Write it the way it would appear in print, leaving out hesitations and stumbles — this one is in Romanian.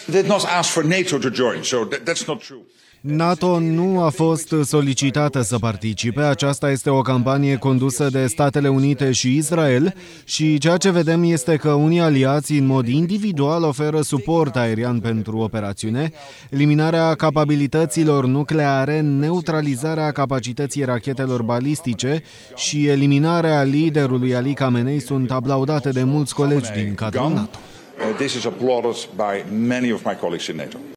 did not ask for NATO to join, so that's not true. NATO nu a fost solicitată să participe. Aceasta este o campanie condusă de Statele Unite și Israel și ceea ce vedem este că unii aliați în mod individual oferă suport aerian pentru operațiune. Eliminarea capabilităților nucleare, neutralizarea capacității rachetelor balistice și eliminarea liderului Ali Khamenei sunt aplaudate de mulți colegi din cadrul NATO. This is applauded by many of my colleagues in NATO.